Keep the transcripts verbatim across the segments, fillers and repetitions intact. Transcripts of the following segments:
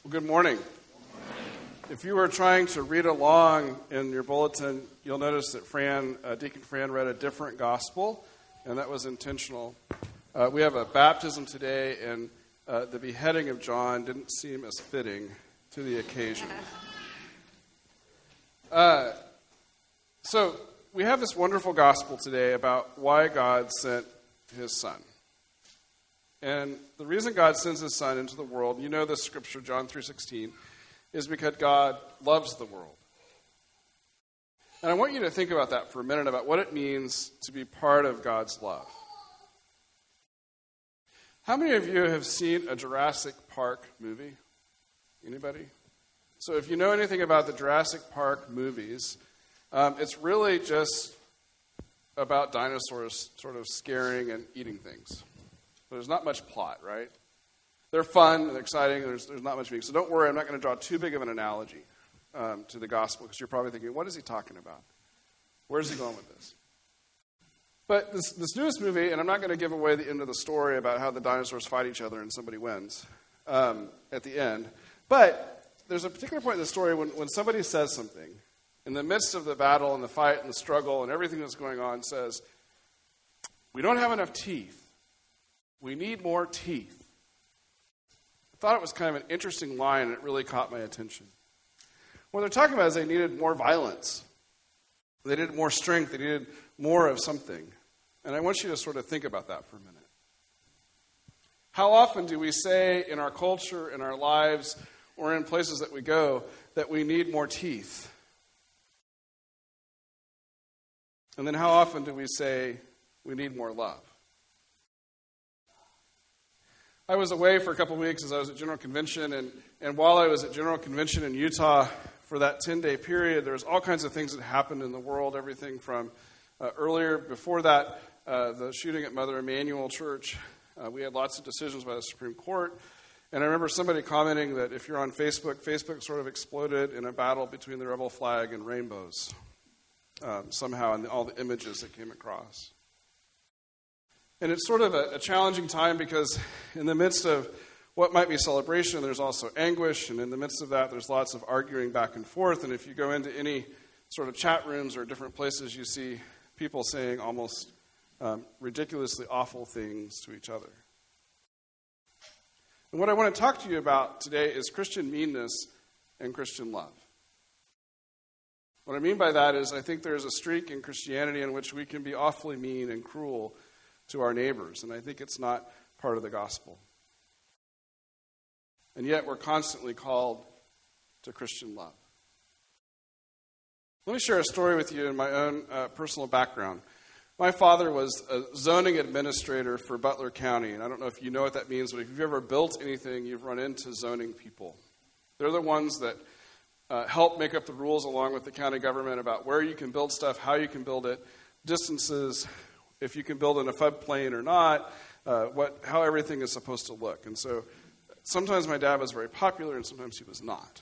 Well, good morning. If you were trying to read along in your bulletin, you'll notice that Fran, uh, Deacon Fran read a different gospel, and that was intentional. Uh, we have a baptism today, and uh, the beheading of John didn't seem as fitting to the occasion. Uh, so we have this wonderful gospel today about why God sent his son. And the reason God sends his son into the world, you know this scripture, John three sixteen, is because God loves the world. And I want you to think about that for a minute, about what it means to be part of God's love. How many of you have seen a Jurassic Park movie? Anybody? So if you know anything about the Jurassic Park movies, um, it's really just about dinosaurs sort of scaring and eating things. There's not much plot, right? They're fun and exciting. There's, there's not much meaning. So don't worry, I'm not going to draw too big of an analogy um, to the gospel, because you're probably thinking, what is he talking about? Where's he going with this? But this, this newest movie, and I'm not going to give away the end of the story about how the dinosaurs fight each other and somebody wins um, at the end. But there's a particular point in the story when, when somebody says something, in the midst of the battle and the fight and the struggle and everything that's going on, says, we don't have enough teeth. We need more teeth. I thought it was kind of an interesting line, and it really caught my attention. What they're talking about is they needed more violence. They needed more strength. They needed more of something. And I want you to sort of think about that for a minute. How often do we say in our culture, in our lives, or in places that we go, that we need more teeth? And then how often do we say we need more love? I was away for a couple of weeks as I was at General Convention, and, and while I was at General Convention in Utah for that ten-day period, there was all kinds of things that happened in the world, everything from uh, earlier, before that, uh, the shooting at Mother Emanuel Church. Uh, we had lots of decisions by the Supreme Court, and I remember somebody commenting that if you're on Facebook, Facebook sort of exploded in a battle between the rebel flag and rainbows, um, somehow, in all the images that came across. And it's sort of a, a challenging time, because in the midst of what might be celebration, there's also anguish, and in the midst of that, there's lots of arguing back and forth. And if you go into any sort of chat rooms or different places, you see people saying almost um, ridiculously awful things to each other. And what I want to talk to you about today is Christian meanness and Christian love. What I mean by that is I think there's a streak in Christianity in which we can be awfully mean and cruel to our neighbors, and I think it's not part of the gospel. And yet we're constantly called to Christian love. Let me share a story with you in my own uh, personal background. My father was a zoning administrator for Butler County, and I don't know if you know what that means, but if you've ever built anything, you've run into zoning people. They're the ones that uh, help make up the rules along with the county government about where you can build stuff, how you can build it, distances, if you can build in a floodplain or not, uh, what, how everything is supposed to look. And so sometimes my dad was very popular and sometimes he was not.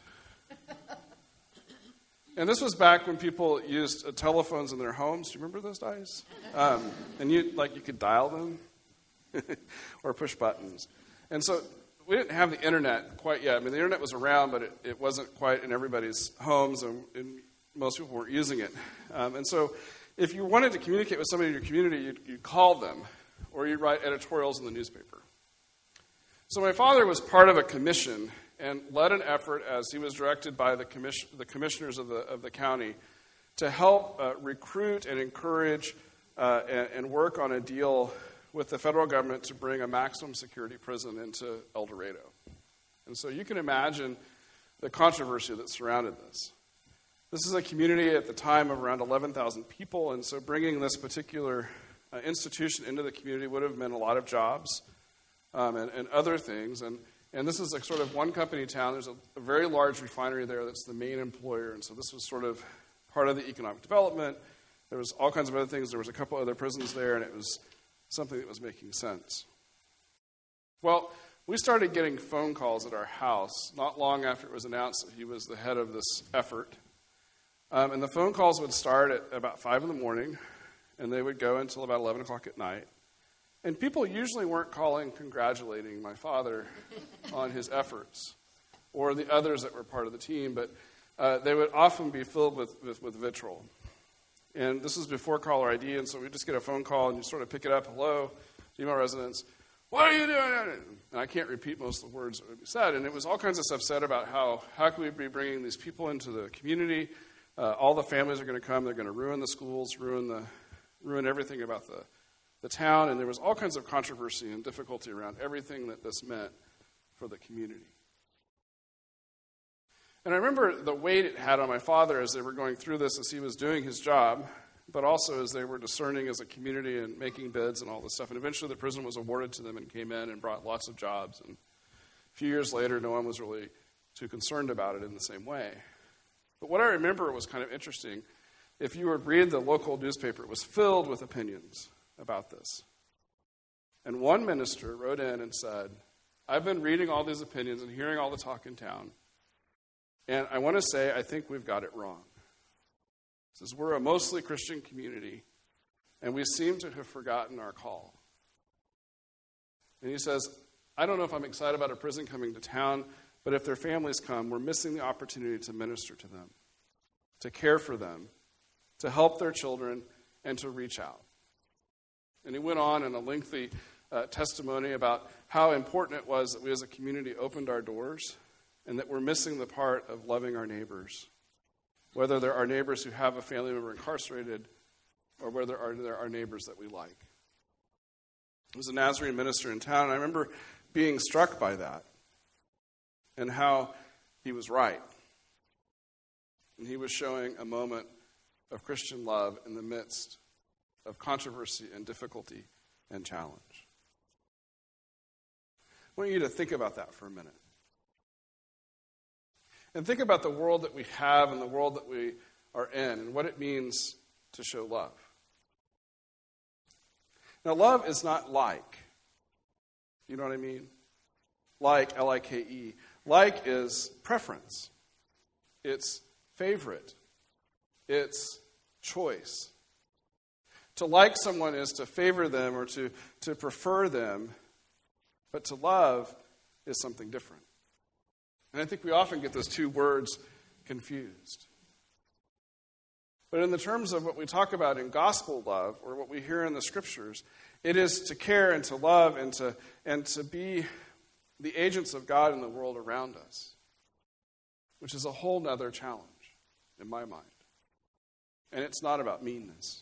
And this was back when people used uh, telephones in their homes. Do you remember those days? Um, and you like you could dial them or push buttons. And so we didn't have the internet quite yet. I mean, the internet was around, but it, it wasn't quite in everybody's homes, and, and most people weren't using it. Um, and so if you wanted to communicate with somebody in your community, you'd, you'd call them, or you'd write editorials in the newspaper. So my father was part of a commission and led an effort, as he was directed by the, commission, the commissioners of the, of the county, to help uh, recruit and encourage uh, and, and work on a deal with the federal government to bring a maximum security prison into El Dorado. And so you can imagine the controversy that surrounded this. This is a community at the time of around eleven thousand people, and so bringing this particular uh, institution into the community would have meant a lot of jobs um, and, and other things. And, and this is a sort of one company town. There's a, a very large refinery there that's the main employer, and so this was sort of part of the economic development. There was all kinds of other things. There was a couple other prisons there, and it was something that was making sense. Well, we started getting phone calls at our house not long after it was announced that he was the head of this effort. Um, and the phone calls would start at about five in the morning, and they would go until about eleven o'clock at night. And people usually weren't calling congratulating my father on his efforts. or the others that were part of the team, but uh, they would often be filled with, with, with vitriol. And this was before caller I D, and so we just get a phone call, and you sort of pick it up, hello, email residents, what are you doing? And I can't repeat most of the words that would be said. And it was all kinds of stuff said about how, how can we be bringing these people into the community? Uh, all the families are going to come. They're going to ruin the schools, ruin the, ruin everything about the, the town. And there was all kinds of controversy and difficulty around everything that this meant for the community. And I remember the weight it had on my father as they were going through this, as he was doing his job, but also as they were discerning as a community and making bids and all this stuff. And eventually the prison was awarded to them and came in and brought lots of jobs. And a few years later, no one was really too concerned about it in the same way. But what I remember was kind of interesting. If you would read the local newspaper, it was filled with opinions about this. And one minister wrote in and said, I've been reading all these opinions and hearing all the talk in town, and I want to say I think we've got it wrong. He says, we're a mostly Christian community, and we seem to have forgotten our call. And he says, I don't know if I'm excited about a prison coming to town, but if their families come, we're missing the opportunity to minister to them, to care for them, to help their children, and to reach out. And he went on in a lengthy uh, testimony about how important it was that we as a community opened our doors and that we're missing the part of loving our neighbors, whether they're our neighbors who have a family member incarcerated or whether they're our neighbors that we like. I was a Nazarene minister in town, and I remember being struck by that and how he was right. And he was showing a moment of Christian love in the midst of controversy and difficulty and challenge. I want you to think about that for a minute. And think about the world that we have and the world that we are in and what it means to show love. Now, love is not like. You know what I mean? Like, L I K E. Like is preference. It's favorite. It's choice. To like someone is to favor them or to, to prefer them, but to love is something different. And I think we often get those two words confused. But in the terms of what we talk about in gospel love, or what we hear in the scriptures, it is to care and to love and to, and to be the agents of God in the world around us, which is a whole nother challenge in my mind. And it's not about meanness.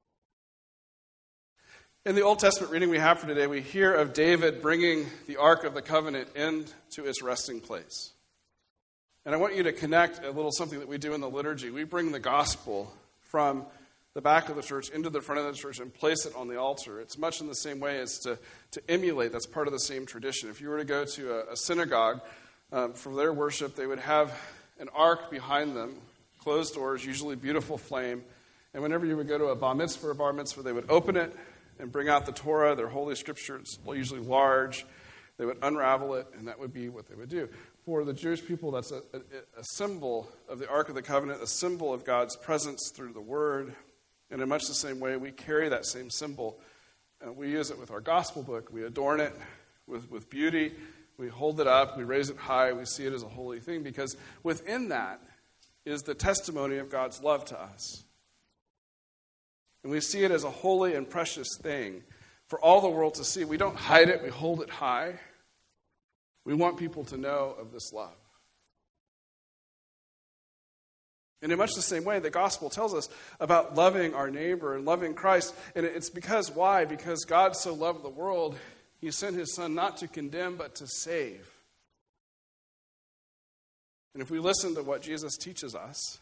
In the Old Testament reading we have for today, we hear of David bringing the Ark of the Covenant into its resting place. And I want you to connect a little something that we do in the liturgy. We bring the gospel from the back of the church into the front of the church and place it on the altar. It's much in the same way as to, to emulate. That's part of the same tradition. If you were to go to a, a synagogue um, for their worship, they would have an ark behind them, closed doors, usually beautiful flame. And whenever you would go to a bar mitzvah or a bar mitzvah, they would open it and bring out the Torah, their holy scripture. It's usually large. They would unravel it, and that would be what they would do. For the Jewish people, that's a, a, a symbol of the Ark of the Covenant, a symbol of God's presence through the Word. And in much the same way, we carry that same symbol. Uh, we use it with our gospel book. We adorn it with, with beauty. We hold it up. We raise it high. We see it as a holy thing because within that is the testimony of God's love to us. And we see it as a holy and precious thing for all the world to see. We don't hide it. We hold it high. We want people to know of this love. And in much the same way, the gospel tells us about loving our neighbor and loving Christ. And it's because, why? Because God so loved the world, he sent his son not to condemn, but to save. And if we listen to what Jesus teaches us,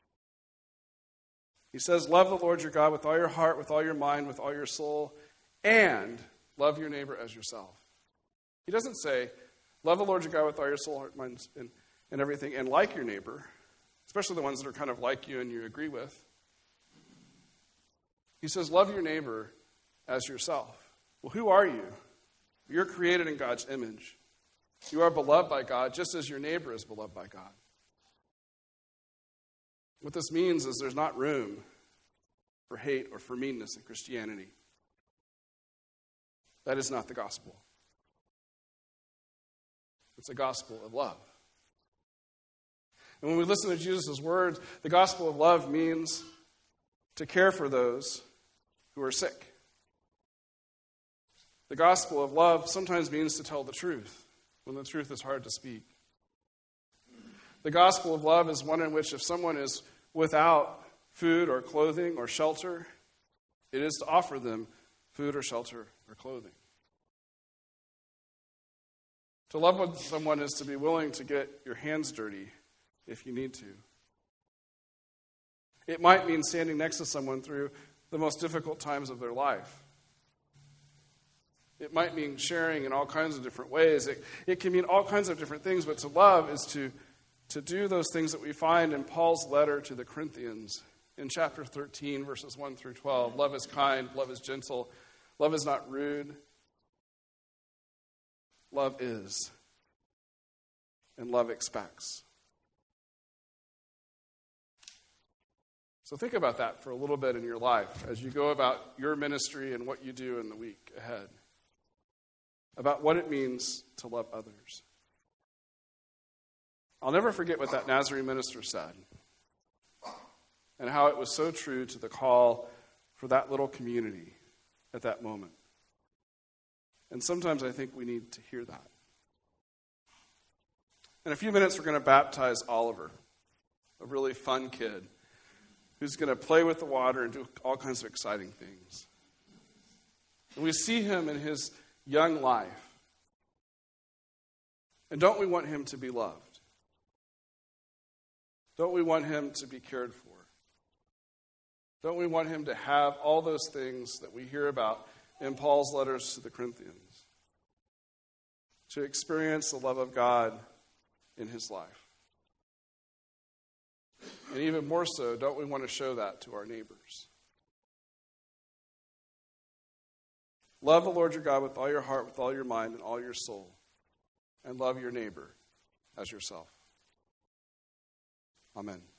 he says, love the Lord your God with all your heart, with all your mind, with all your soul, and love your neighbor as yourself. He doesn't say, love the Lord your God with all your soul, heart, mind, and, and everything, and like your neighbor, especially the ones that are kind of like you and you agree with. He says, love your neighbor as yourself. Well, who are you? You're created in God's image. You are beloved by God just as your neighbor is beloved by God. What this means is there's not room for hate or for meanness in Christianity. That is not the gospel. It's a gospel of love. And when we listen to Jesus' words, the gospel of love means to care for those who are sick. The gospel of love sometimes means to tell the truth when the truth is hard to speak. The gospel of love is one in which if someone is without food or clothing or shelter, it is to offer them food or shelter or clothing. To love with someone is to be willing to get your hands dirty if you need to. It might mean standing next to someone through the most difficult times of their life. It might mean sharing in all kinds of different ways. It, it can mean all kinds of different things, but to love is to, to do those things that we find in Paul's letter to the Corinthians in chapter thirteen, verses one through twelve. Love is kind, love is gentle, love is not rude. Love is, and love expects. So think about that for a little bit in your life as you go about your ministry and what you do in the week ahead. About what it means to love others. I'll never forget what that Nazarene minister said and how it was so true to the call for that little community at that moment. And sometimes I think we need to hear that. In a few minutes, we're going to baptize Oliver, a really fun kid who's going to play with the water and do all kinds of exciting things. And we see him in his young life. And don't we want him to be loved? Don't we want him to be cared for? Don't we want him to have all those things that we hear about in Paul's letters to the Corinthians? To experience the love of God in his life. And even more so, don't we want to show that to our neighbors? Love the Lord your God with all your heart, with all your mind, and all your soul. And love your neighbor as yourself. Amen.